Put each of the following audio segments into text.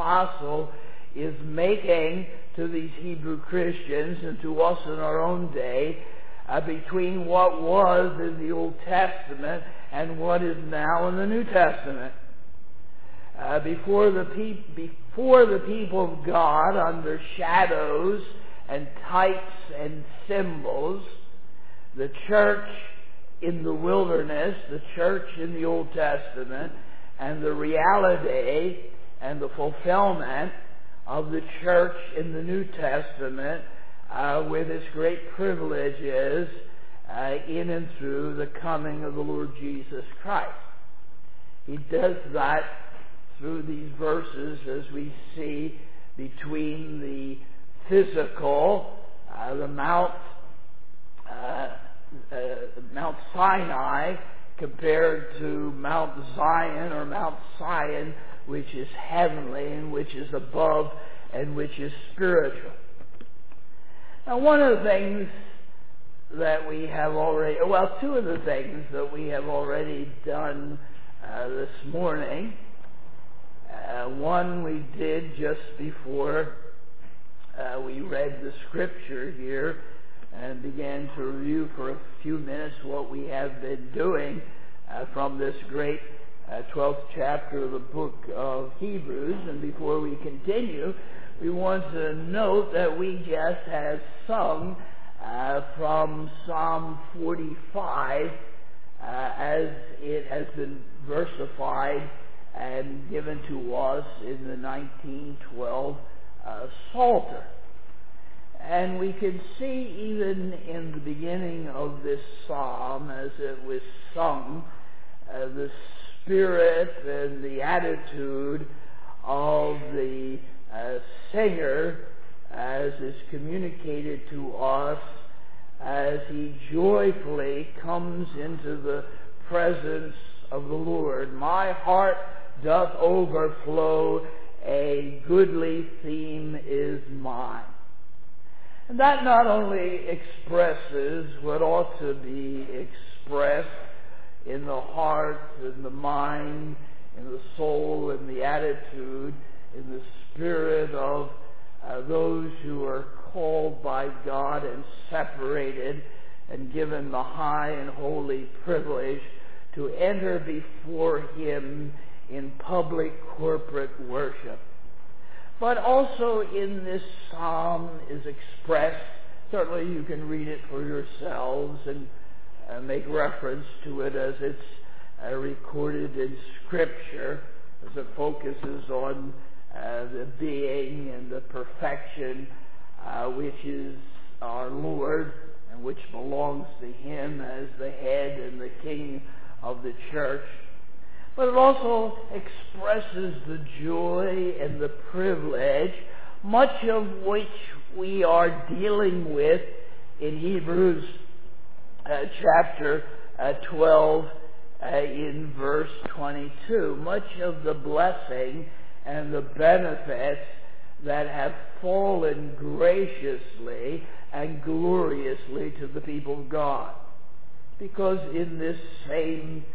apostle is making to these Hebrew Christians and to us in our own day between what was in the Old Testament and what is now in the New Testament. Before the people of God, under shadows and types and symbols, the church in the wilderness, the church in the Old Testament, and the reality and the fulfillment of the church in the New Testament with its great privileges in and through the coming of the Lord Jesus Christ. He does that through these verses, as we see between the physical, the Mount Sinai compared to Mount Zion or Mount Sion, which is heavenly and which is above and which is spiritual. Now, one of the things that we have already, two of the things that we have already done this morning. One we did just before we read the scripture here and began to review for a few minutes what we have been doing from this great 12th chapter of the book of Hebrews. And before we continue, we want to note that we just have sung from Psalm 45 as it has been versified and given to us in the 1912 Psalter. And we can see even in the beginning of this psalm, as it was sung, the spirit and the attitude of the singer as is communicated to us as he joyfully comes into the presence of the Lord. My heart doth overflow, a goodly theme is mine. And that not only expresses what ought to be expressed in the heart, in the mind, in the soul, in the attitude, in the spirit of those who are called by God and separated and given the high and holy privilege to enter before Him in public corporate worship. But also in this psalm is expressed, certainly you can read it for yourselves and make reference to it as it's recorded in Scripture, as it focuses on the being and the perfection which is our Lord and which belongs to Him as the head and the King of the church. But it also expresses the joy and the privilege, much of which we are dealing with in Hebrews chapter 12 in verse 22. Much of the blessing and the benefits that have fallen graciously and gloriously to the people of God. Because in this same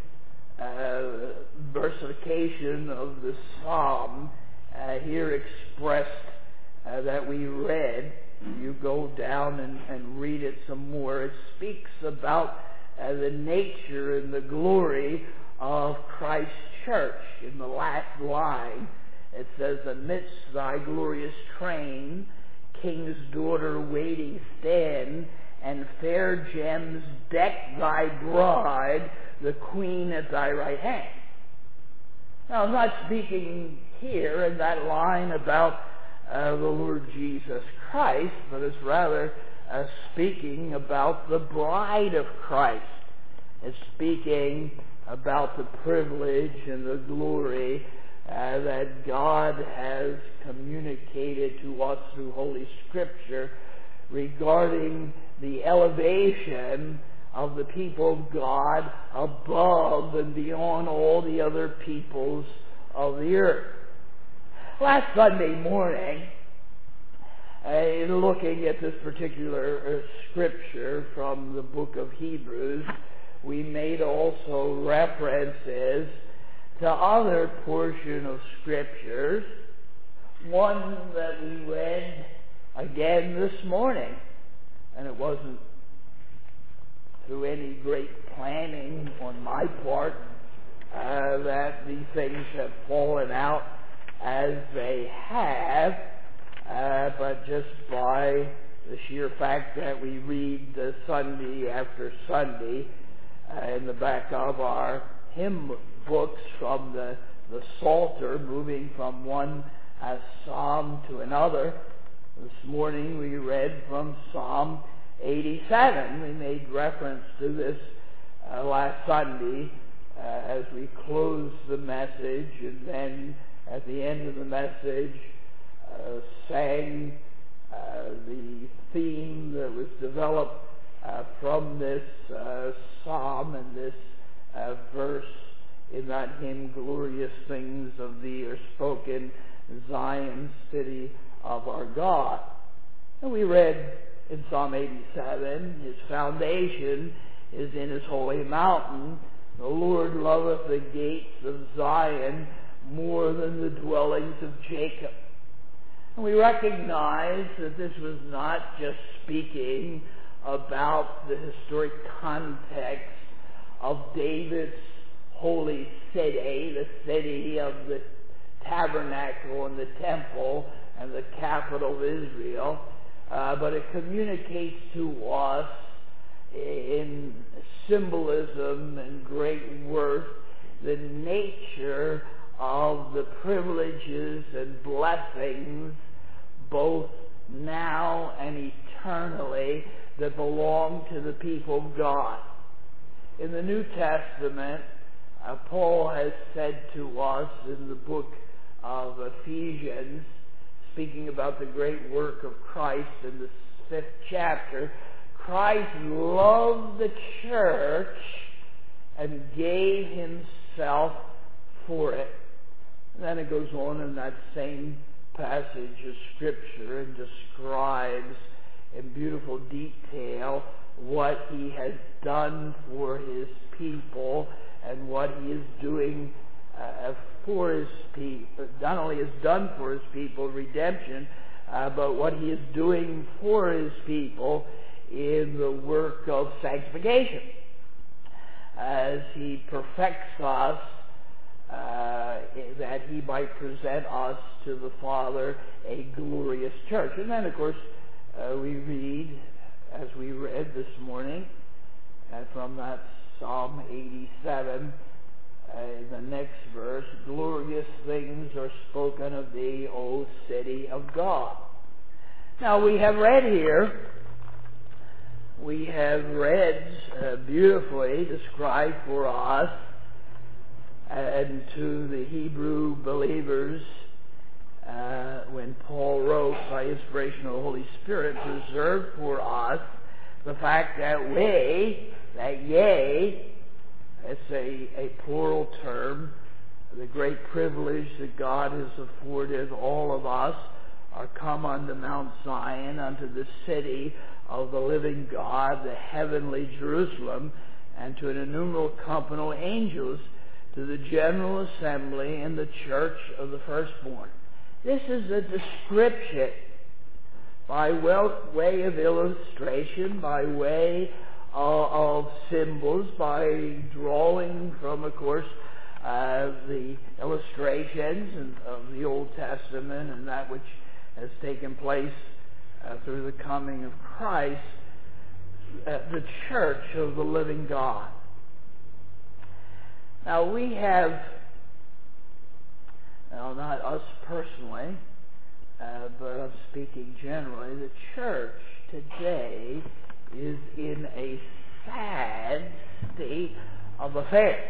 versification of the psalm here expressed that we read, you go down and read it some more, it speaks about the nature and the glory of Christ's church. In the last line, it says, amidst thy glorious train, king's daughter waiting stand, and fair gems deck thy bride, the queen at thy right hand. Now, I'm not speaking here in that line about the Lord Jesus Christ, but it's rather speaking about the bride of Christ. It's speaking about the privilege and the glory that God has communicated to us through Holy Scripture regarding the elevation of the people of God above and beyond all the other peoples of the earth. Last Sunday morning, in looking at this particular scripture from the book of Hebrews, we made also references to other portion of scriptures one that we read again this morning, and it wasn't through any great planning on my part that these things have fallen out as they have, but just by the sheer fact that we read Sunday after Sunday in the back of our hymn books from the Psalter, moving from one psalm to another. This morning we read from Psalm 87. We made reference to this last Sunday as we closed the message, and then at the end of the message sang the theme that was developed from this psalm and this verse in that hymn, "Glorious things of thee are spoken, Zion, city of our God." And we read in Psalm 87, his foundation is in his holy mountain. The Lord loveth the gates of Zion more than the dwellings of Jacob. And we recognize that this was not just speaking about the historic context of David's holy city, the city of the tabernacle and the temple and the capital of Israel, but it communicates to us in symbolism and great worth the nature of the privileges and blessings, both now and eternally, that belong to the people of God. In the New Testament, Paul has said to us in the book of Ephesians, speaking about the great work of Christ in the 5th chapter, Christ loved the church and gave himself for it. And then it goes on in that same passage of Scripture and describes in beautiful detail what he has done for his people and what he is doing for his people. Not only has done for his people redemption, but what he is doing for his people in the work of sanctification, as he perfects us, that he might present us to the Father a glorious church. And then, of course, we read, as we read this morning, from that Psalm 87, in the next verse, "Glorious things are spoken of thee, O city of God." Now, we have read beautifully described for us and to the Hebrew believers when Paul wrote by inspiration of the Holy Spirit, preserved for us the fact that it's a plural term, the great privilege that God has afforded all of us are come unto Mount Zion, unto the city of the living God, the heavenly Jerusalem, and to an innumerable company of angels, to the general assembly and the church of the firstborn. This is a description by way of illustration, by way of symbols, by drawing from, of course, the illustrations of the Old Testament and that which has taken place through the coming of Christ, the church of the living God. Now we have, not us personally, but I'm speaking generally, the church today is in a sad state of affairs.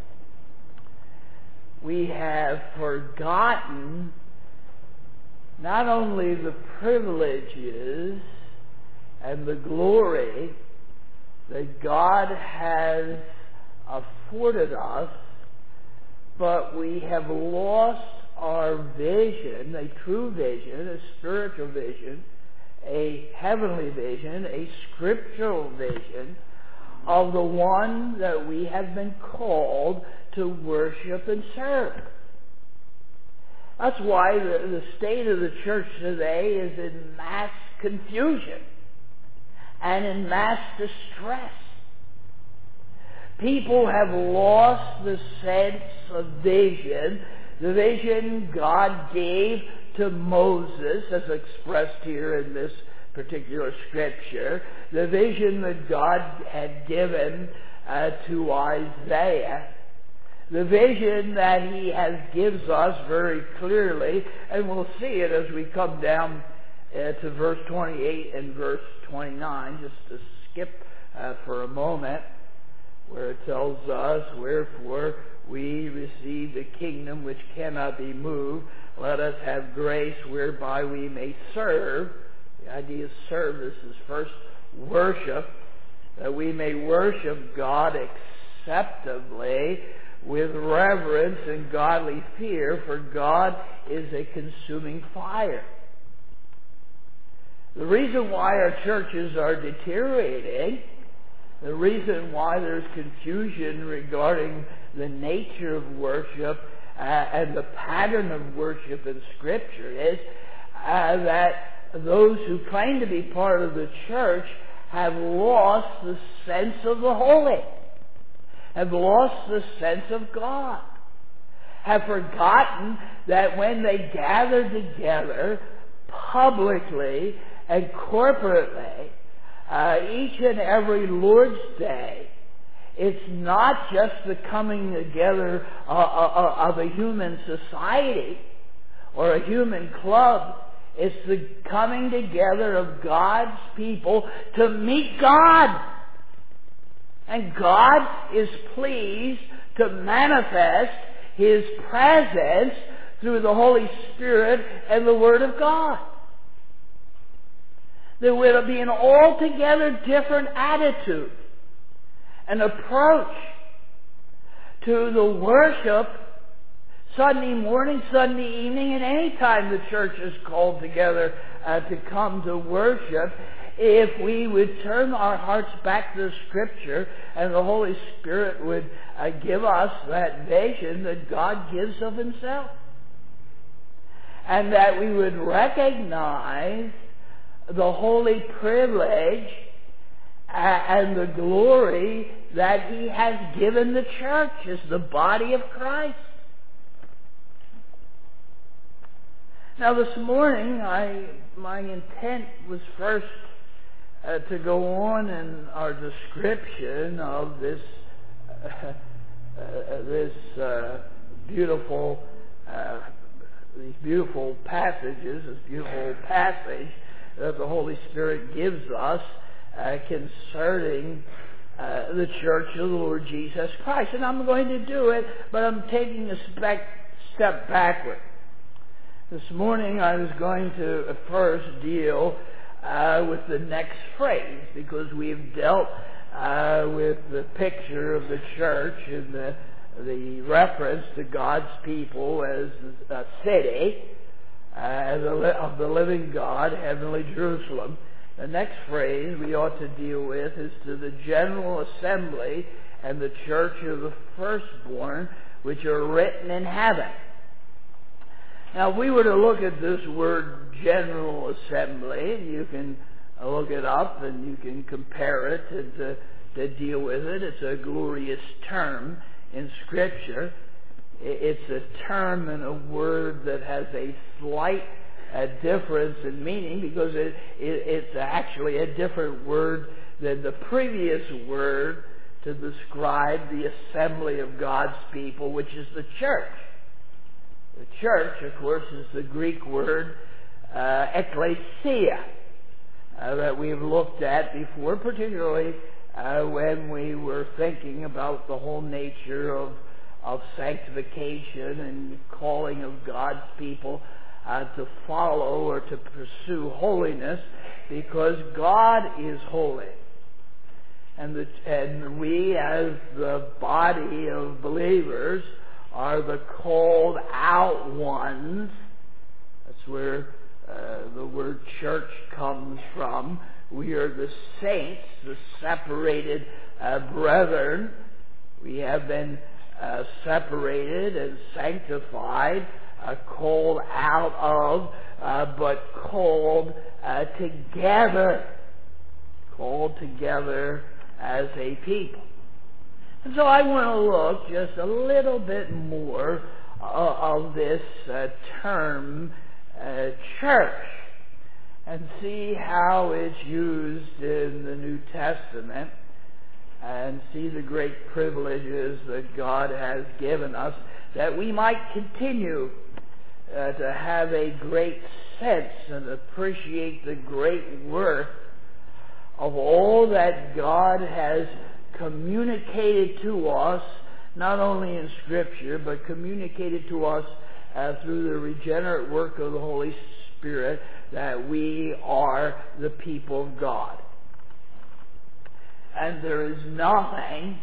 We have forgotten not only the privileges and the glory that God has afforded us, but we have lost our vision, a true vision, a spiritual vision, a heavenly vision, a scriptural vision of the one that we have been called to worship and serve. That's why the state of the church today is in mass confusion and in mass distress. People have lost the sense of vision, the vision God gave to Moses, as expressed here in this particular scripture, the vision that God had given to Isaiah, the vision that He gives us very clearly, and we'll see it as we come down to verse 28 and verse 29, just to skip for a moment, where it tells us, "Wherefore we receive the kingdom which cannot be moved. Let us have grace whereby we may serve." The idea of service is first worship, that we may worship God acceptably with reverence and godly fear, for God is a consuming fire. The reason why our churches are deteriorating, the reason why there's confusion regarding the nature of worship and the pattern of worship in Scripture is that those who claim to be part of the church have lost the sense of the holy, have lost the sense of God, have forgotten that when they gather together publicly and corporately, each and every Lord's Day, it's not just the coming together of a human society or a human club. It's the coming together of God's people to meet God. And God is pleased to manifest His presence through the Holy Spirit and the Word of God. There will be an altogether different attitude, an approach to the worship Sunday morning, Sunday evening, and any time the church is called together to come to worship, if we would turn our hearts back to the Scripture and the Holy Spirit would give us that vision that God gives of Himself. And that we would recognize the holy privilege and the glory that He has given the church as the body of Christ. Now this morning, my intent was first to go on in our description of this beautiful these beautiful passages, this beautiful passage that the Holy Spirit gives us concerning the Church of the Lord Jesus Christ. And I'm going to do it, but I'm taking a step backward. This morning I was going to first deal with the next phrase, because we've dealt with the picture of the church and the reference to God's people as a city of the living God, heavenly Jerusalem. The next phrase we ought to deal with is to the general assembly and the church of the firstborn, which are written in heaven. Now, if we were to look at this word general assembly, and you can look it up and you can compare it to deal with it. It's a glorious term in Scripture. It's a term and a word that has a slight difference in meaning, because it's actually a different word than the previous word to describe the assembly of God's people, which is the church. The church, of course, is the Greek word ekklesia that we've looked at before, particularly when we were thinking about the whole nature of sanctification and calling of God's people to follow or to pursue holiness, because God is holy. And we, as the body of believers, are the called out ones. That's where the word church comes from. We are the saints, the separated brethren. We have been separated and sanctified called out of, but called together. Called together as a people. And so I want to look just a little bit more of this term church and see how it's used in the New Testament and see the great privileges that God has given us that we might continue to have a great sense and appreciate the great worth of all that God has communicated to us, not only in Scripture, but communicated to us through the regenerate work of the Holy Spirit, that we are the people of God. And there is nothing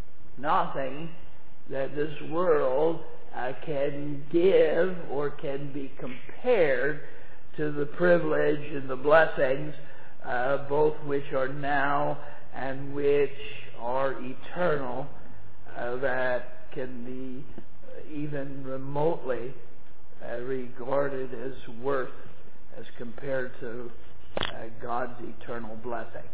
that this world can give or can be compared to the privilege and the blessings, both which are now and which are eternal, that can be even remotely regarded as worth as compared to God's eternal blessing.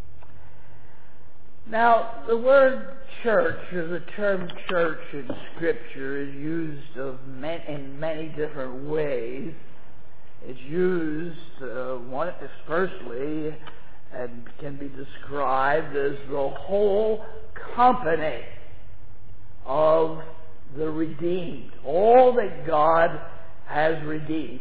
Now, the word church, or the term church in Scripture, is used in many different ways. It's used, firstly, and can be described as the whole company of the redeemed, all that God has redeemed.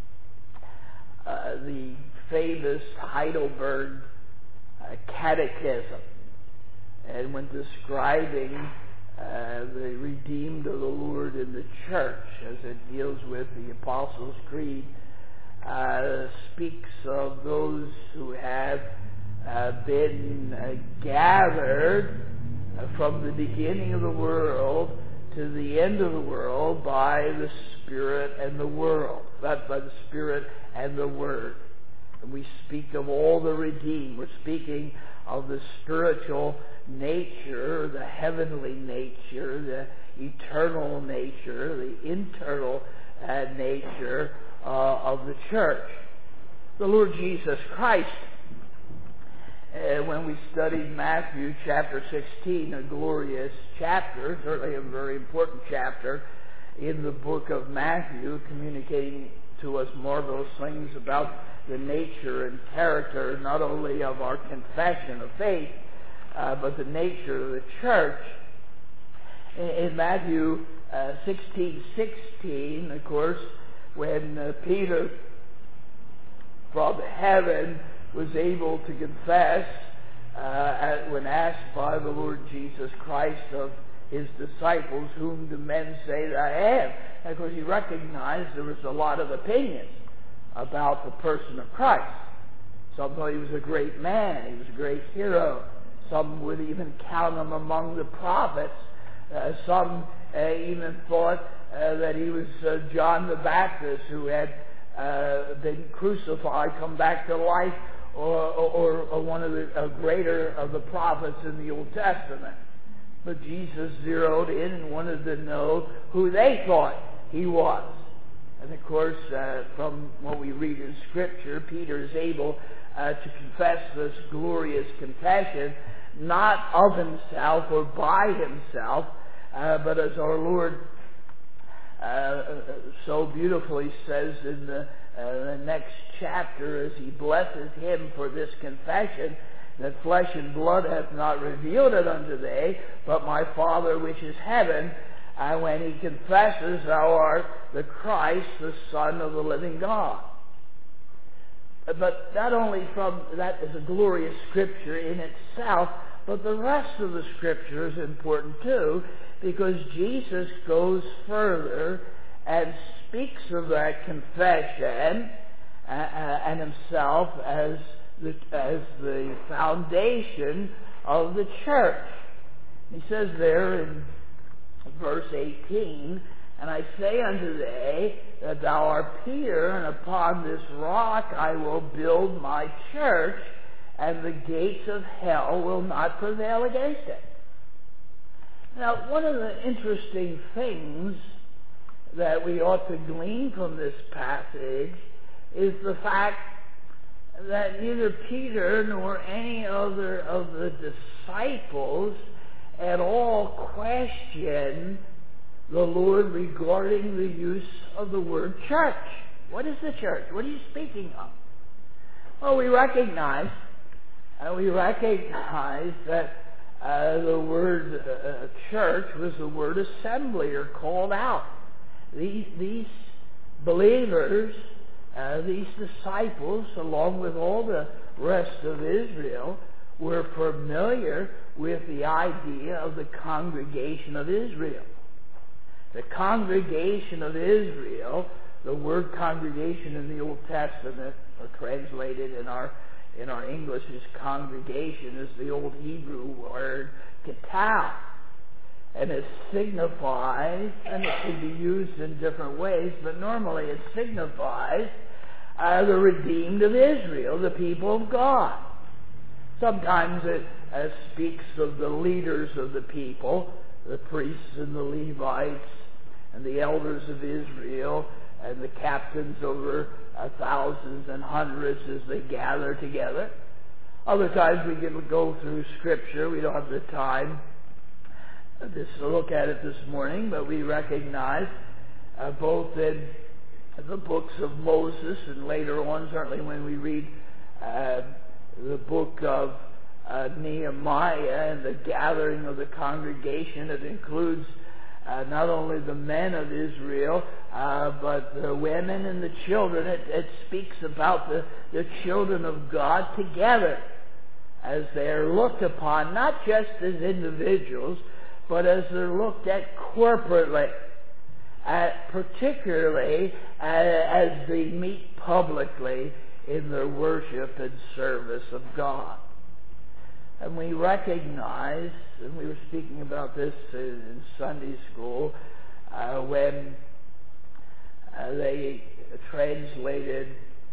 The famous Heidelberg Catechism, and when describing the redeemed of the Lord in the church, as it deals with the Apostles' Creed, speaks of those who have been gathered from the beginning of the world to the end of the world by the Spirit and the world, by the Spirit and the Word. And we speak of all the redeemed. We're speaking of the spiritual nature, the heavenly nature, the eternal nature, the internal nature of the church. The Lord Jesus Christ, when we studied Matthew chapter 16, a glorious chapter, certainly a very important chapter in the book of Matthew, communicating to us marvelous things about the nature and character not only of our confession of faith, but the nature of the church. In Matthew 16:16, of course, when Peter from heaven was able to confess, when asked by the Lord Jesus Christ of his disciples, "Whom do men say that I am?" And of course, he recognized there was a lot of opinions about the person of Christ. Some thought he was a great man, he was a great hero. Some would even count him among the prophets. Some even thought that he was John the Baptist, who had been crucified, come back to life, or one of the greater of the prophets in the Old Testament. But Jesus zeroed in and wanted to know who they thought he was. And of course, from what we read in Scripture, Peter is able to confess this glorious confession, not of himself or by himself, but as our Lord so beautifully says in the next chapter, as he blesses him for this confession, that flesh and blood hath not revealed it unto thee, but my Father which is heaven. And when he confesses, "Thou art the Christ, the Son of the living God." But not only from that is a glorious Scripture in itself, but the rest of the Scripture is important too, because Jesus goes further and speaks of that confession and himself as the foundation of the church. He says there in verse 18, "And I say unto thee that thou art Peter, and upon this rock I will build my church, and the gates of hell will not prevail against it." Now, one of the interesting things that we ought to glean from this passage is the fact that neither Peter nor any other of the disciples at all question the Lord regarding the use of the word church. What is the church? What are you speaking of? Well, we recognize that the word church was the word assembly, or called out. These believers, these disciples, along with all the rest of Israel, were familiar with the idea of the congregation of Israel. The congregation of Israel, the word congregation in the Old Testament, or translated in our English as congregation, is the old Hebrew word ketau. And it signifies, and it can be used in different ways, but normally it signifies the redeemed of Israel, the people of God. Sometimes it speaks of the leaders of the people, the priests and the Levites, and the elders of Israel, and the captains over thousands and hundreds as they gather together. Other times we can go through Scripture. We don't have the time just to look at it this morning, but we recognize both in the books of Moses and later on, certainly when we read the book of Nehemiah and the gathering of the congregation, it includes not only the men of Israel, but the women and the children. It speaks about the children of God together as they're looked upon, not just as individuals, but as they're looked at corporately, particularly as they meet publicly in their worship and service of God. And we recognize, and we were speaking about this in Sunday school, when they translated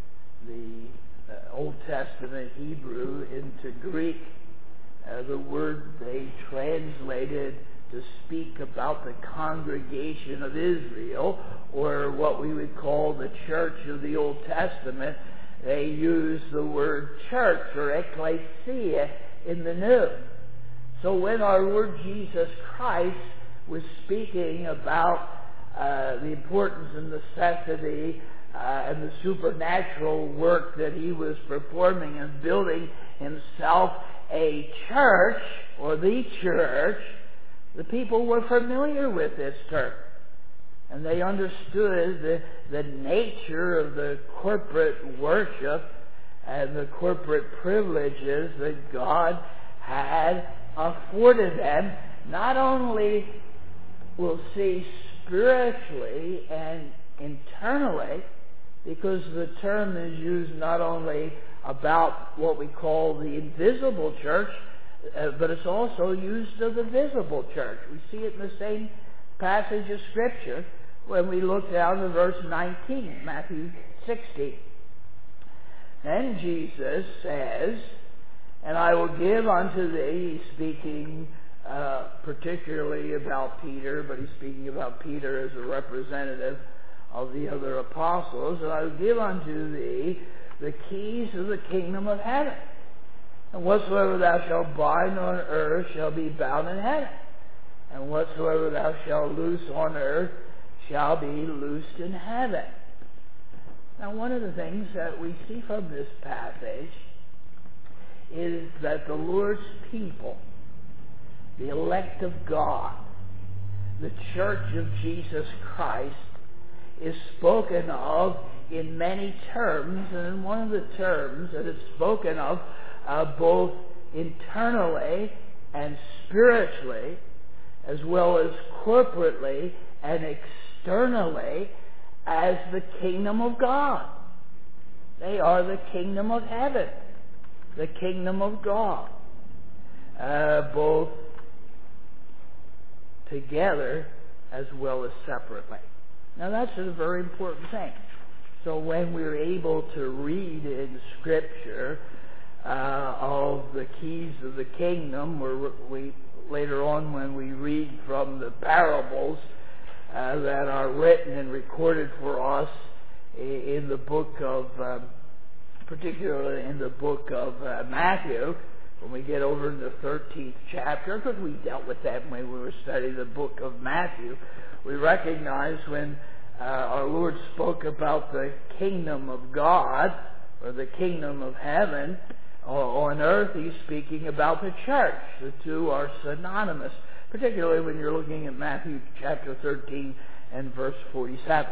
the Old Testament Hebrew into Greek, the word they translated to speak about the congregation of Israel, or what we would call the church of the Old Testament, they used the word church, or ecclesia, in the New. So when our Lord Jesus Christ was speaking about the importance and necessity and the supernatural work that he was performing and building himself a church, or the church, the people were familiar with this term. And they understood the nature of the corporate worship and the corporate privileges that God had afforded them, not only, we'll see, spiritually and internally, because the term is used not only about what we call the invisible church, but it's also used of the visible church. We see it in the same passage of Scripture when we look down to verse 19, Matthew 16. Then Jesus says, "And I will give unto thee," speaking particularly about Peter, but he's speaking about Peter as a representative of the other apostles, "and I will give unto thee the keys of the kingdom of heaven. And whatsoever thou shalt bind on earth shall be bound in heaven. And whatsoever thou shalt loose on earth shall be loosed in heaven." Now, one of the things that we see from this passage is that the Lord's people, the elect of God, the church of Jesus Christ, is spoken of in many terms, and one of the terms that is spoken of both internally and spiritually, as well as corporately and externally, as the kingdom of God. They are the kingdom of heaven, the kingdom of God, both together as well as separately. Now that's a very important thing. So when we're able to read in Scripture of the keys of the kingdom, or we later on when we read from the parables that are written and recorded for us in the book of, particularly in the book of Matthew. When we get over in the 13th chapter, because we dealt with that when we were studying the book of Matthew, we recognize when our Lord spoke about the kingdom of God, or the kingdom of heaven, on earth, He's speaking about the church. The two are synonymous, particularly when you're looking at Matthew chapter 13 and verse 47.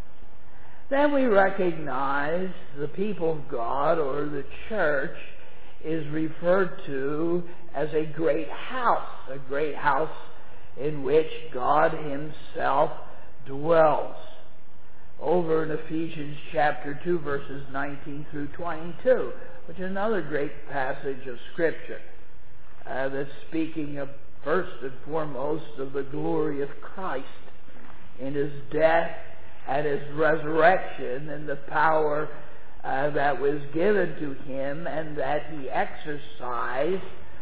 Then we recognize the people of God, or the church, is referred to as a great house in which God Himself dwells. Over in Ephesians chapter 2, verses 19 through 22, which is another great passage of Scripture that's speaking of, first and foremost, of the glory of Christ in His death and His resurrection, and the power that was given to Him and that He exercised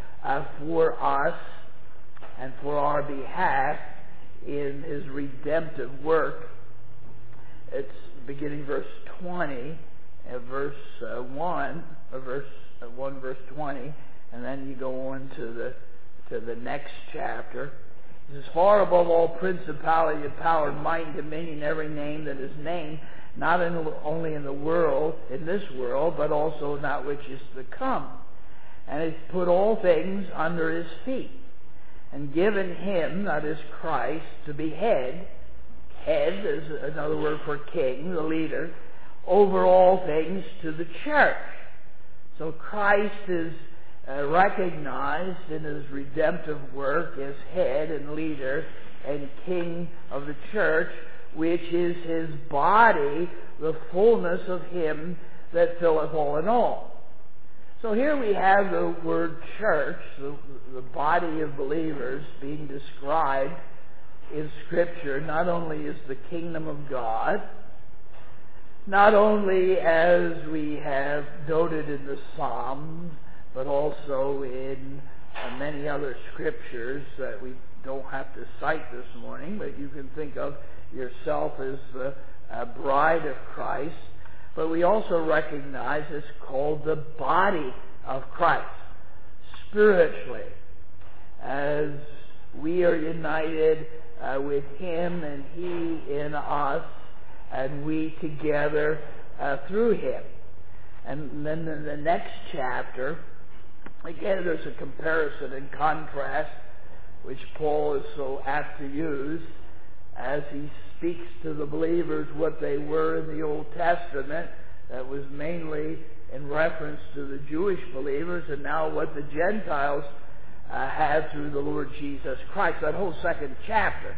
for us and for our behalf in His redemptive work. It's beginning verse 20, verse 1, verse 20, and then you go on to the next chapter. It says, "Far above all principality and power, might and dominion, every name that is named, not only in the world, in this world, but also in that which is to come. And He's put all things under His feet, and given Him," that is Christ, "to be head." Head is another word for king, the leader, "over all things to the church." So Christ is recognized in His redemptive work as head and leader and king of the church, which is His body, the fullness of Him that filleth all in all. So here we have the word church, the body of believers, being described in Scripture not only as the kingdom of God, not only as we have noted in the Psalms, but also in many other Scriptures that we don't have to cite this morning, but you can think of yourself as the bride of Christ. But we also recognize it's called the body of Christ, spiritually, as we are united with Him and He in us, and we together through Him. And then in the next chapter, again, there's a comparison and contrast which Paul is so apt to use as he speaks to the believers what they were in the Old Testament. That was mainly in reference to the Jewish believers, and now what the Gentiles had through the Lord Jesus Christ. That whole second chapter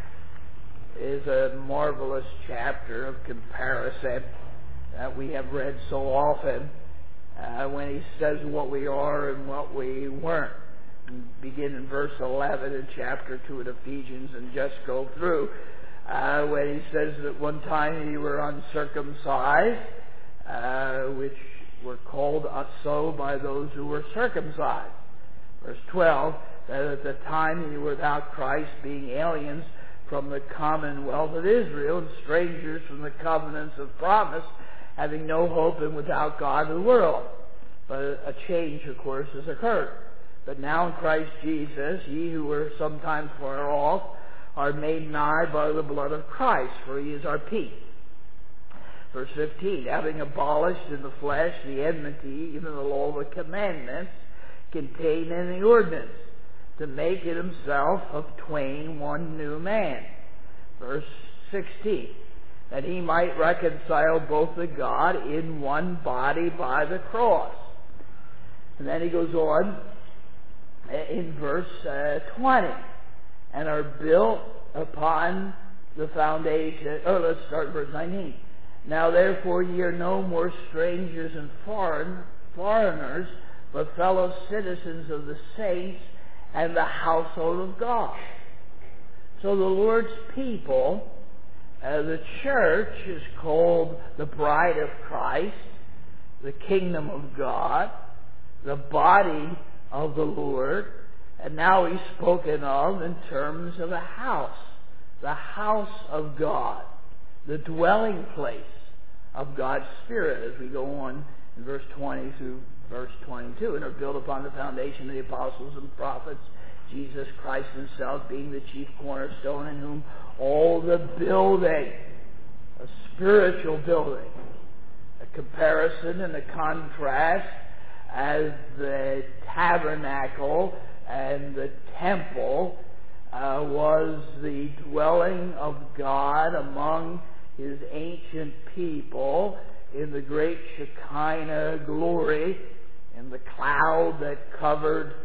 is a marvelous chapter of comparison that we have read so often when he says what we are and what we weren't. Begin in verse 11 in chapter 2 of Ephesians and just go through when he says that one time you were uncircumcised, which were called so by those who were circumcised. Verse 12, that at the time you were without Christ, being aliens from the commonwealth of Israel and strangers from the covenants of promise, having no hope and without God in the world. But a change, of course, has occurred. But now in Christ Jesus, ye who were sometimes far off are made nigh by the blood of Christ, for He is our peace. Verse 15, having abolished in the flesh the enmity, even the law of the commandments contained in the ordinance, to make it Himself of twain one new man. Verse 16, that He might reconcile both to God in one body by the cross. And then he goes on in verse 20, and are built upon the foundation. Let's start verse 19. Now therefore ye are no more strangers and foreigners, but fellow citizens of the saints and the household of God. So the Lord's people, the church, is called the bride of Christ, the kingdom of God, the body of the Lord, and now He's spoken of in terms of a house, the house of God, the dwelling place of God's Spirit, as we go on in verse 20 through verse 22, and are built upon the foundation of the apostles and prophets, Jesus Christ himself being the chief cornerstone, in whom all the building, a spiritual building, a comparison and a contrast, as the tabernacle and the temple was the dwelling of God among his ancient people in the great Shekinah glory, in the cloud that covered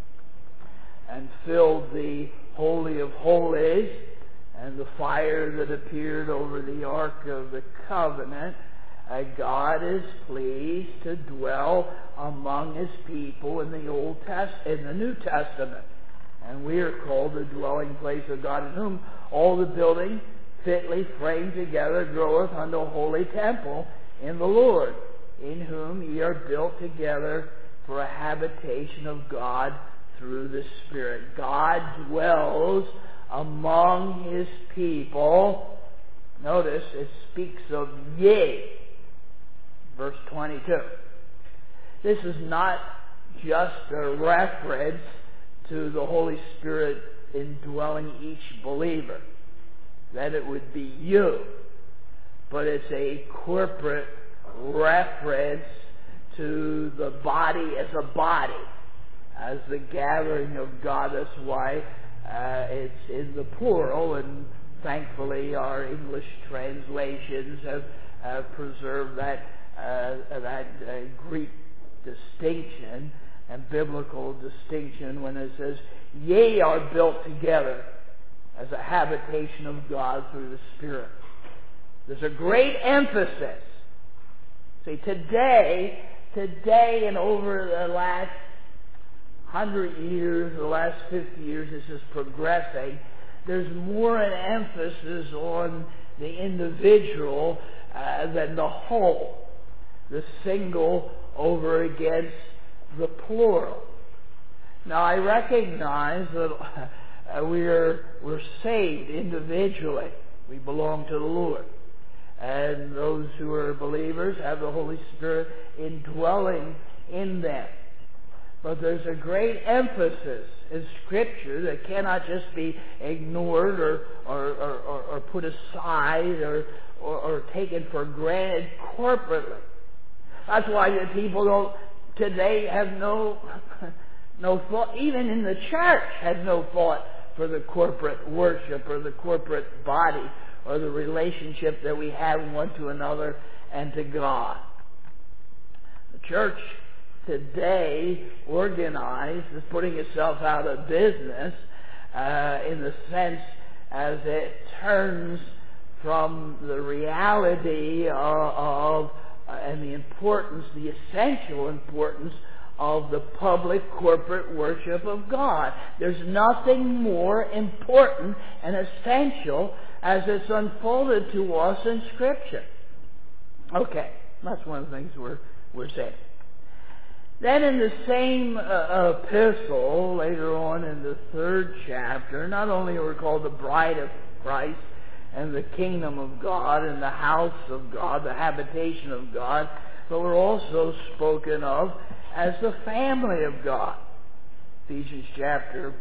and filled the Holy of Holies, and the fire that appeared over the Ark of the Covenant. God is pleased to dwell among his people in the New Testament. And we are called the dwelling place of God, in whom all the building fitly framed together groweth unto a holy temple in the Lord, in whom ye are built together for a habitation of God through the Spirit. God dwells among his people. Notice it speaks of ye. Verse 22. This is not just a reference to the Holy Spirit indwelling each believer, that it would be you, but it's a corporate reference to the body as a body, as the gathering of God. That's why it's in the plural, and thankfully our English translations have preserved that Greek distinction and biblical distinction when it says, ye are built together as a habitation of God through the Spirit. There's a great emphasis. See, today and over the last 100 years, the last 50 years, this is progressing. There's more an emphasis on the individual than the whole. The single over against the plural. Now I recognize that we're saved individually. We belong to the Lord. And those who are believers have the Holy Spirit indwelling in them. But there's a great emphasis in Scripture that cannot just be ignored or put aside or taken for granted corporately. That's why the people today have no thought, even in the church, have no thought for the corporate worship or the corporate body or the relationship that we have one to another and to God. The church today, organized, is putting itself out of business in the sense as it turns from the reality of and the importance, the essential importance of the public corporate worship of God. There's nothing more important and essential as it's unfolded to us in Scripture. Okay, that's one of the things we're saying. Then in the same epistle, later on in the 3rd chapter, not only are we called the bride of Christ and the kingdom of God and the house of God, the habitation of God, but we're also spoken of as the family of God. Ephesians chapter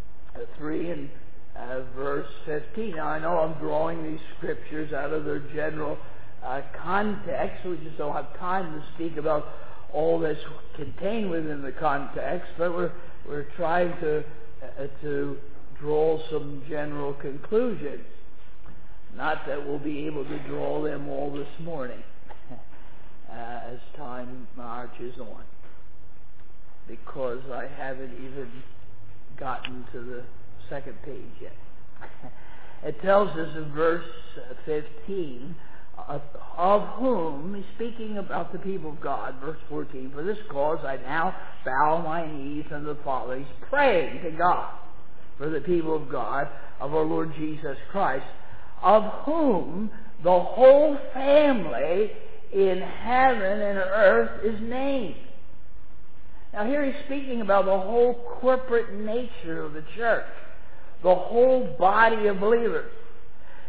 3 and verse 15. Now I know I'm drawing these scriptures out of their general context, so we just don't have time to speak about all that's contained within the context, but we're trying to draw some general conclusions. Not that we'll be able to draw them all this morning as time marches on, because I haven't even gotten to the second page yet. It tells us in verse 15, of whom, he's speaking about the people of God, verse 14, for this cause I now bow my knees unto the Father. He's praying to God for the people of God, of our Lord Jesus Christ, of whom the whole family in heaven and earth is named. Now here he's speaking about the whole corporate nature of the church, the whole body of believers.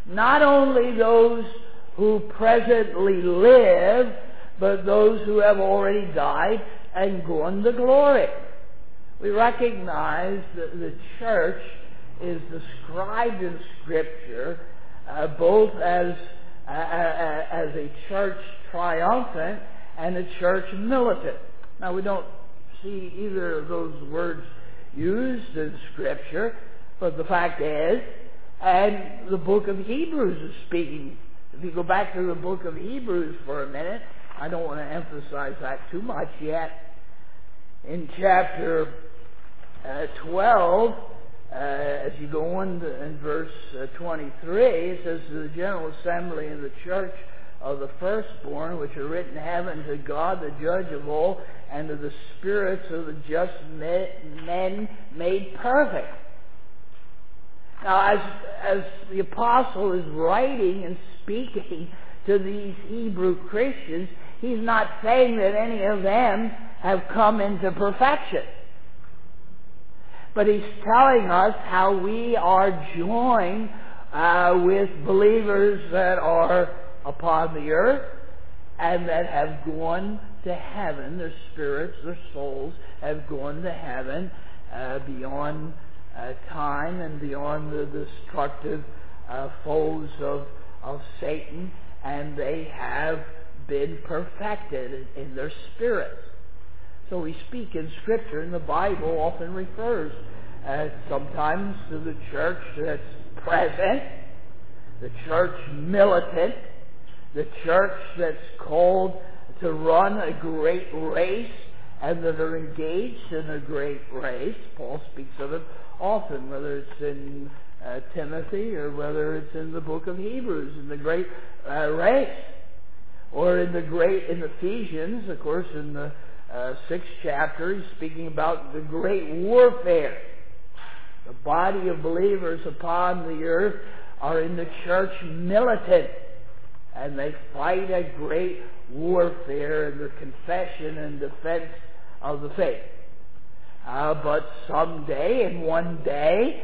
not only those who presently live, but those who have already died and gone to glory. We recognize that the church is described in Scripture both as a church triumphant and a church militant. Now, we don't see either of those words used in Scripture, but the fact is, and the book of Hebrews is speaking. If you go back to the book of Hebrews for a minute, I don't want to emphasize that too much yet. In chapter 12, as you go on in verse 23, it says, "To the general assembly and the church of the firstborn, which are written in heaven, to God, the judge of all, and to the spirits of the just men made perfect." Now, as the apostle is writing and speaking to these Hebrew Christians, he's not saying that any of them have come into perfection. But he's telling us how we are joined with believers that are upon the earth and that have gone to heaven. Their spirits, their souls have gone to heaven beyond time and beyond the destructive foes of Satan, and they have been perfected in their spirits. So we speak in Scripture, and the Bible often refers sometimes to the church that's present, the church militant, the church that's called to run a great race and that are engaged in a great race. Paul speaks of it often, whether it's in Timothy or whether it's in the book of Hebrews, in the great race, or in Ephesians, of course, in the 6th chapter, he's speaking about the great warfare. The body of believers upon the earth are in the church militant, and they fight a great warfare in their confession and defense of the faith. But someday, in one day,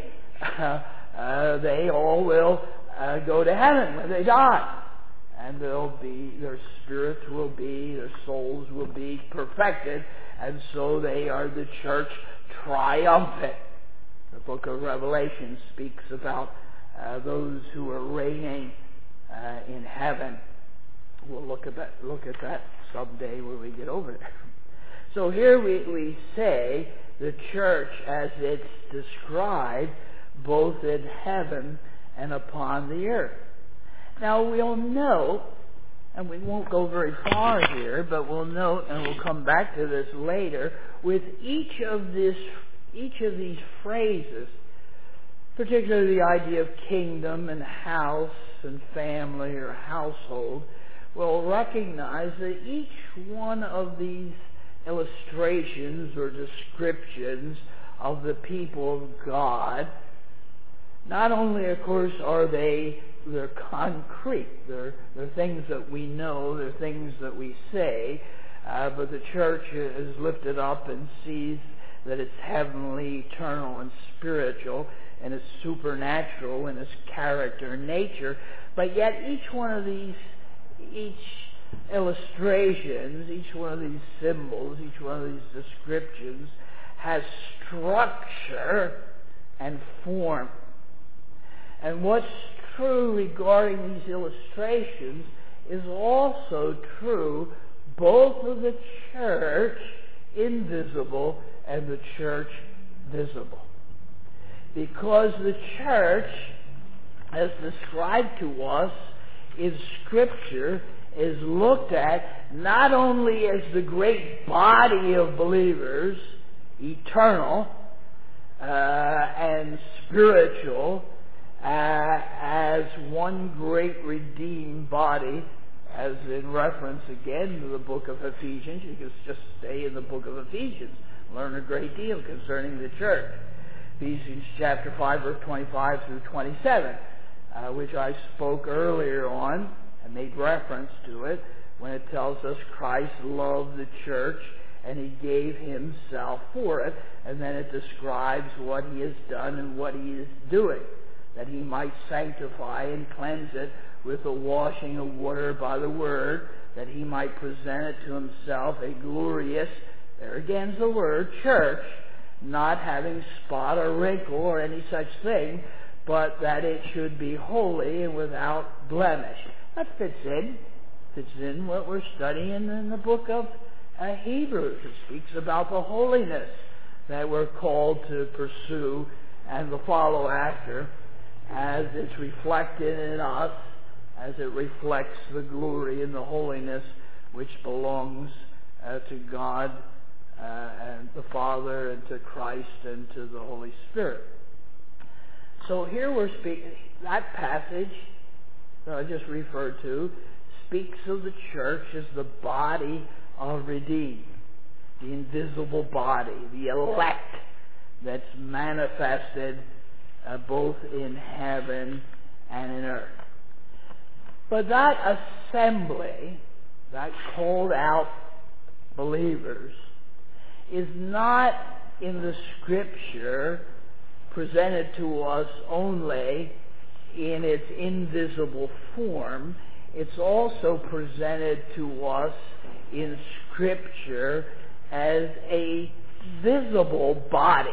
they all will go to heaven when they die. And their spirits will be, their souls will be perfected, and so they are the church triumphant. The book of Revelation speaks about those who are reigning in heaven. We'll look at that someday when we get over there. So here we say the church as it's described both in heaven and upon the earth. Now we'll note, and we won't go very far here, but we'll note, and we'll come back to this later, with each of these phrases, particularly the idea of kingdom and house and family or household, we'll recognize that each one of these illustrations or descriptions of the people of God, not only, of course, they're concrete. They're things that we know. They're things that we say. But the church is lifted up and sees that it's heavenly, eternal, and spiritual, and it's supernatural in its character and nature. But yet each illustrations, each one of these symbols, each one of these descriptions has structure and form. And what's true regarding these illustrations is also true both of the church invisible and the church visible. Because the church, as described to us in Scripture, is looked at not only as the great body of believers, eternal and spiritual, as one great redeemed body, as in reference again to the book of Ephesians. You can just stay in the book of Ephesians, learn a great deal concerning the church. Ephesians chapter 5, verse 25 through 27, which I spoke earlier on and made reference to it when it tells us Christ loved the church and He gave Himself for it, and then it describes what He has done and what He is doing. that he might sanctify and cleanse it with the washing of water by the word, that he might present it to himself a glorious, there again's the word, church, not having spot or wrinkle or any such thing, but that it should be holy and without blemish. That fits in what we're studying in the book of Hebrews. It speaks about the holiness that we're called to pursue and to follow after, as it's reflected in us, as it reflects the glory and the holiness which belongs to God and the Father and to Christ and to the Holy Spirit. So here we're speaking, that passage that I just referred to speaks of the church as the body of redeemed, the invisible body, the elect that's manifested both in heaven and in earth. But that assembly, that called out believers, is not in the Scripture presented to us only in its invisible form. It's also presented to us in Scripture as a visible body.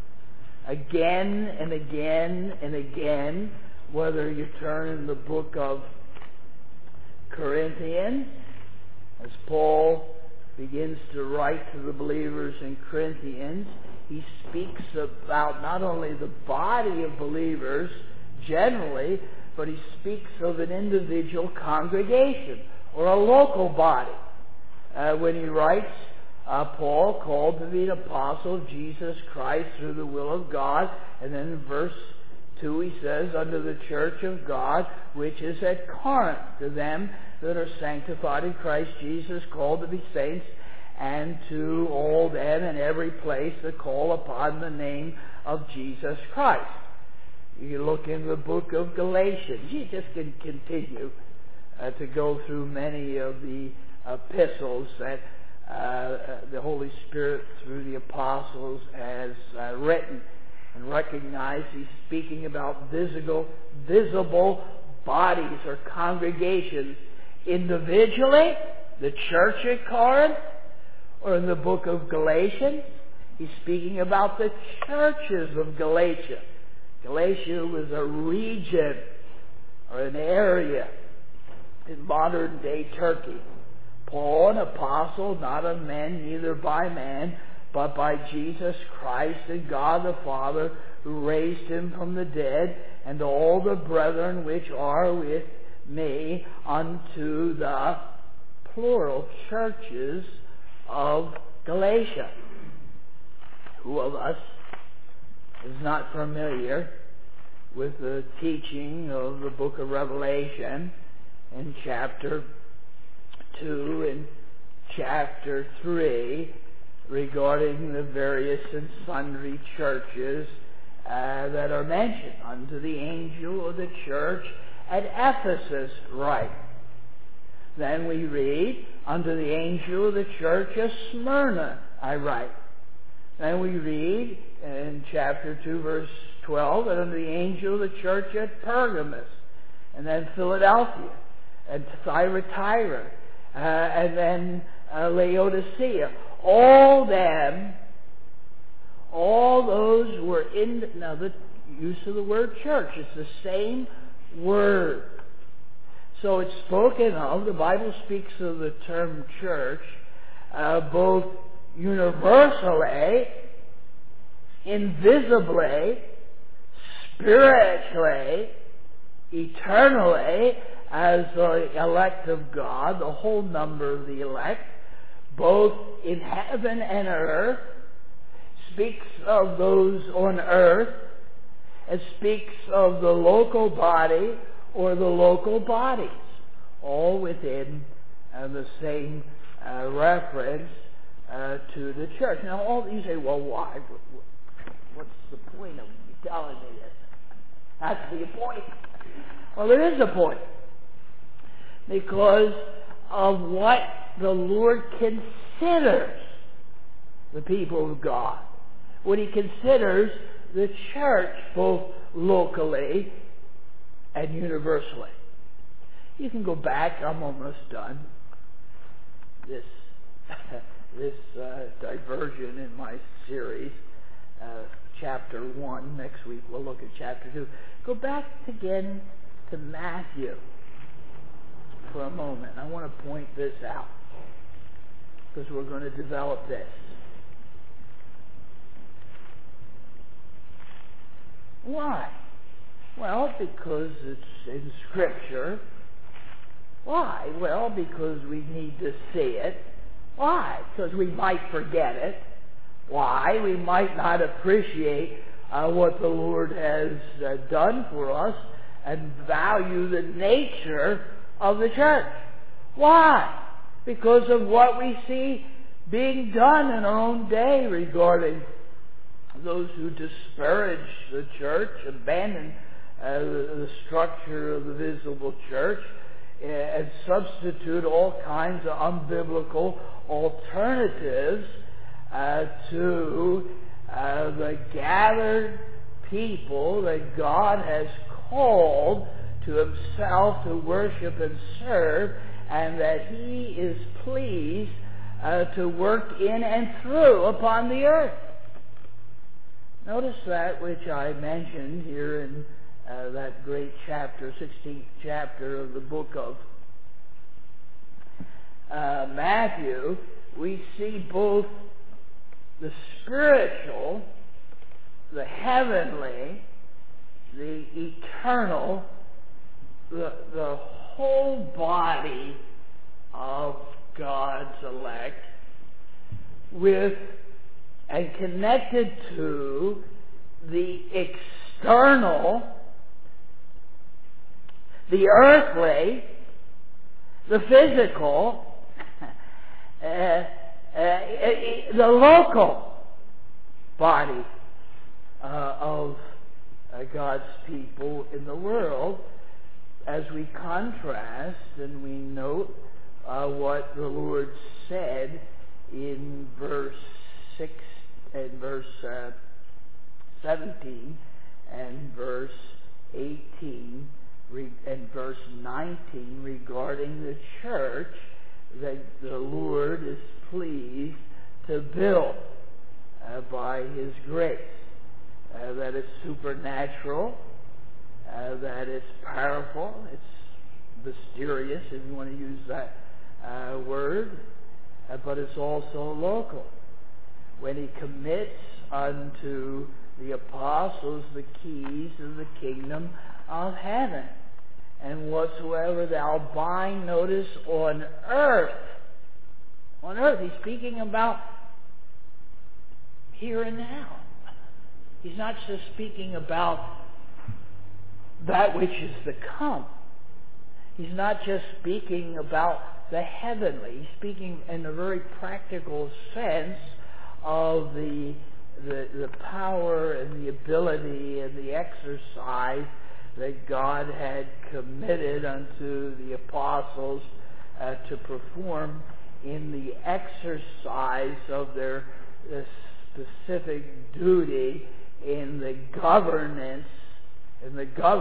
Again and again and again, whether you turn in the book of Corinthians, as Paul begins to write to the believers in Corinthians, he speaks about not only the body of believers generally, but he speaks of an individual congregation or a local body. When he writes, Paul, called to be an apostle of Jesus Christ through the will of God, and then in verse 2 he says, under the church of God, which is at Corinth, to them that are sanctified in Christ Jesus, called to be saints, and to all them in every place that call upon the name of Jesus Christ. You look in the book of Galatians. You just can continue to go through many of the epistles that the Holy Spirit through the apostles has written, and recognize he's speaking about visible bodies or congregations individually, the church at Corinth, or in the book of Galatians, he's speaking about the churches of Galatia. Galatia was a region or an area in modern day Turkey. Paul, an apostle, not of men, neither by man, but by Jesus Christ and God the Father, who raised him from the dead, and to all the brethren which are with me unto the plural churches of Galatia. Who of us is not familiar with the teaching of the book of Revelation in chapter 2 and chapter 3 regarding the various and sundry churches that are mentioned? Unto the angel of the church at Ephesus write. Then we read, unto the angel of the church of Smyrna I write. Then we read in chapter 2 verse 12, that unto the angel of the church at Pergamos, and then Philadelphia, and Thyatira, and then Laodicea. All those were in, now the use of the word church, it's the same word. So it's spoken of, the Bible speaks of the term church, both universally, invisibly, spiritually, eternally, as the elect of God, the whole number of the elect, both in heaven and earth, speaks of those on earth, and speaks of the local body or the local bodies, all within the same reference to the church. Now, all you say, well, why? What's the point of you telling me this? That's the point. Well, there is a point. Because of what the Lord considers the people of God. When he considers the church, both locally and universally. You can go back, I'm almost done, this diversion in my series, chapter 1. Next week we'll look at chapter 2. Go back again to Matthew for a moment. I want to point this out because we're going to develop this. Why? Well, because it's in Scripture. Why? Well, because we need to see it. Why? Because we might forget it. Why? We might not appreciate what the Lord has done for us and value the nature of the church. Why? Because of what we see being done in our own day regarding those who disparage the church, abandon the structure of the visible church, and substitute all kinds of unbiblical alternatives to the gathered people that God has called to Himself to worship and serve, and that He is pleased to work in and through upon the earth. Notice that which I mentioned here in that great chapter, 16th chapter of the book of Matthew. We see both the spiritual, the heavenly, the eternal, the whole body of God's elect with and connected to the external, the earthly, the physical, the local body of God's people in the world, as we contrast and we note what the Lord said in verse 6 and verse 17 and verse 18 and verse 19 regarding the church that the Lord is pleased to build by His grace. That it's supernatural, that it's powerful, it's mysterious, if you want to use that word, but it's also local. When He commits unto the apostles the keys of the kingdom of heaven. And whatsoever thou bind, notice, on earth. On earth, He's speaking about here and now. He's not just speaking about that which is to come. He's not just speaking about the heavenly. He's speaking in a very practical sense of the power and the ability and the exercise that God had committed unto the apostles to perform in the exercise of their specific duty in the governance and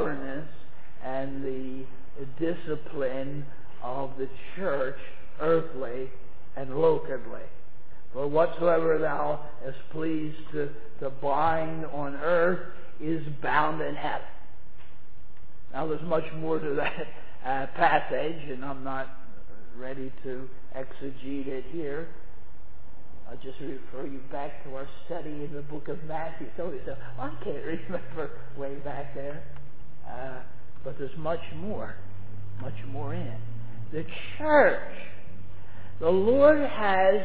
the discipline of the church, earthly and locally. For whatsoever thou hast pleased to bind on earth is bound in heaven. Now there's much more to that passage, and I'm not ready to exegete it here. I'll just refer you back to our study in the book of Matthew. So I can't remember way back there. But there's much more in it. The church, the Lord has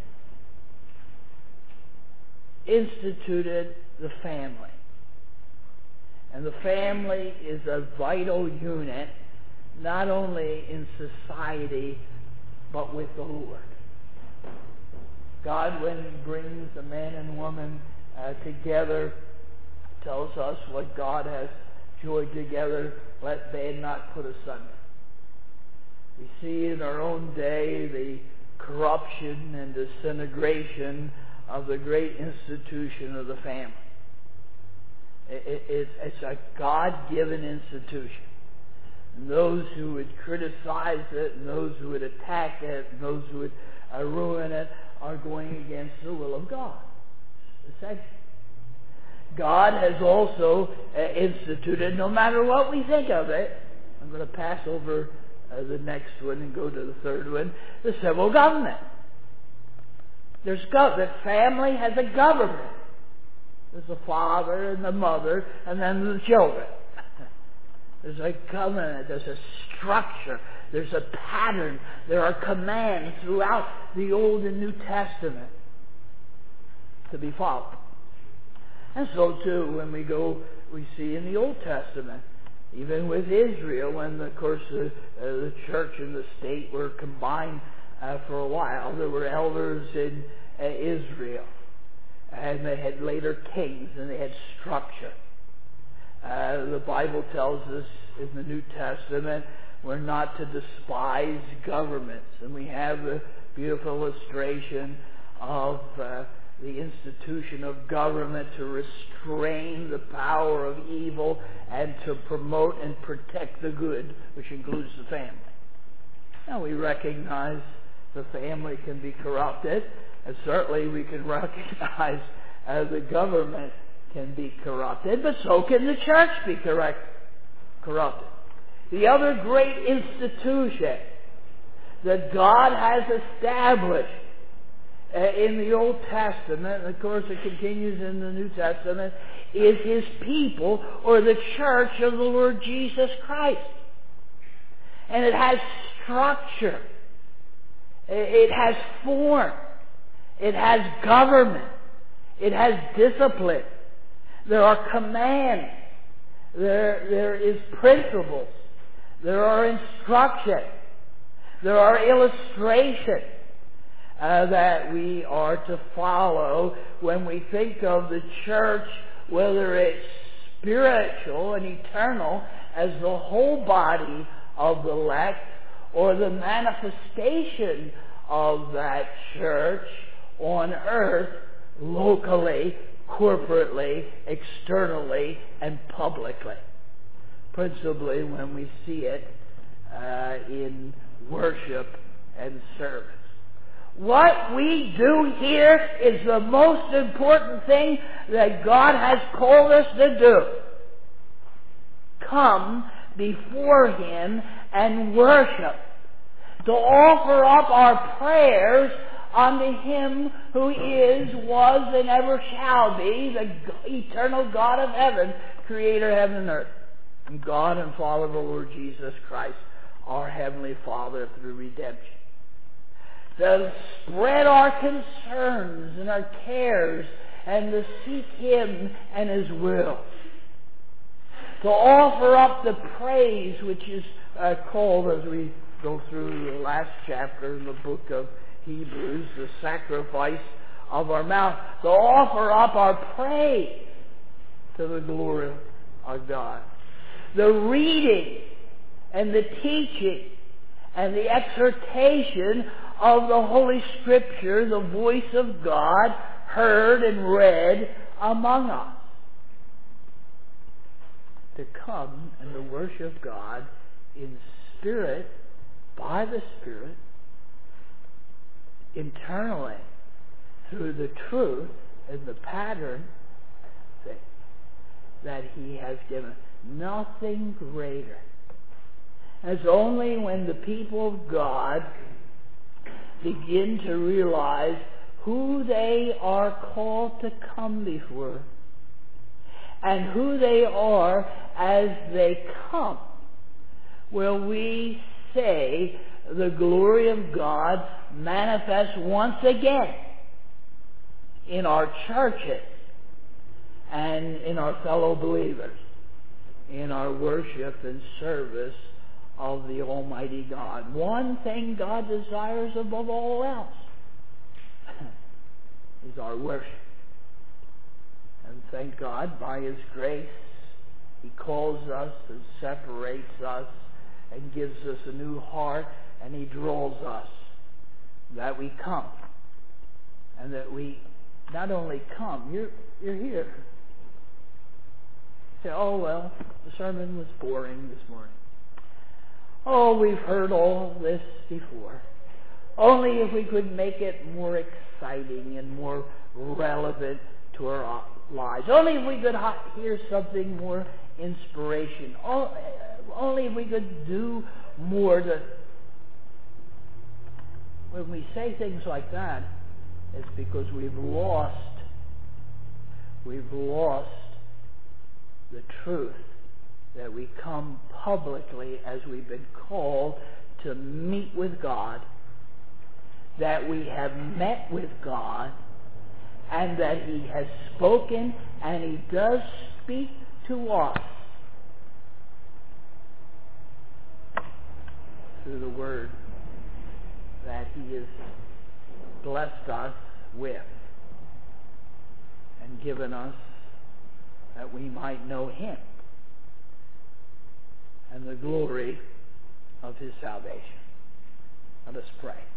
instituted the family. And the family is a vital unit, not only in society, but with the Lord. God, when He brings a man and woman together, tells us what God has joined together, let man not put asunder. We see in our own day the corruption and disintegration of the great institution of the family. It's a God-given institution. And those who would criticize it, and those who would attack it, and those who would ruin it, are going against the will of God. Essentially. God has also instituted, no matter what we think of it, I'm going to pass over the next one and go to the third one, the civil government. The family has a government. There's the father and the mother, and then the children. There's a covenant, there's a structure, there's a pattern, there are commands throughout the Old and New Testament to be followed. And so too, when we see in the Old Testament, even with Israel, when of course the church and the state were combined for a while, there were elders in Israel, and they had later kings, and they had structure. The Bible tells us in the New Testament we're not to despise governments, and we have the beautiful illustration of the institution of government to restrain the power of evil and to promote and protect the good, which includes the family. Now we recognize the family can be corrupted, and certainly we can recognize the government can be corrupted, but so can the church be corrupted. The other great institution that God has established in the Old Testament, and of course it continues in the New Testament, is His people, or the church of the Lord Jesus Christ. And it has structure. It has form. It has government. It has discipline. There are commands. There is principles. There are instructions. There are illustrations that we are to follow when we think of the church, whether it's spiritual and eternal as the whole body of the elect, or the manifestation of that church on earth, locally, corporately, externally, and publicly. Principally when we see it in worship and service. What we do here is the most important thing that God has called us to do. Come before Him and worship. To offer up our prayers unto Him who is, was, and ever shall be, the eternal God of heaven, Creator of heaven and earth, and God and Father of our Lord Jesus Christ, our Heavenly Father, through redemption. To spread our concerns and our cares, and to seek Him and His will. To offer up the praise which is called, as we go through the last chapter in the book of Hebrews, the sacrifice of our mouth. To offer up our praise to the glory of God. The reading and the teaching and the exhortation of the Holy Scripture, the voice of God, heard and read among us. To come and to worship God in spirit, by the Spirit, internally, through the truth and the pattern that He has given. Nothing greater. It's only when the people of God begin to realize who they are called to come before and who they are as they come, will we say the glory of God manifest once again in our churches and in our fellow believers, in our worship and service of the Almighty God. One thing God desires above all else is our worship. And thank God, by His grace, He calls us and separates us and gives us a new heart, and He draws us, that we come. And that we not only come, you're here. Say, oh, well, the sermon was boring this morning. Oh, we've heard all this before. Only if we could make it more exciting and more relevant to our lives. Only if we could hear something more inspiration. Only if we could do more to... When we say things like that, it's because we've lost the truth that we come publicly as we've been called to meet with God, that we have met with God, and that He has spoken and He does speak to us through the Word that He has blessed us with and given us that we might know Him and the glory of His salvation. Let us pray.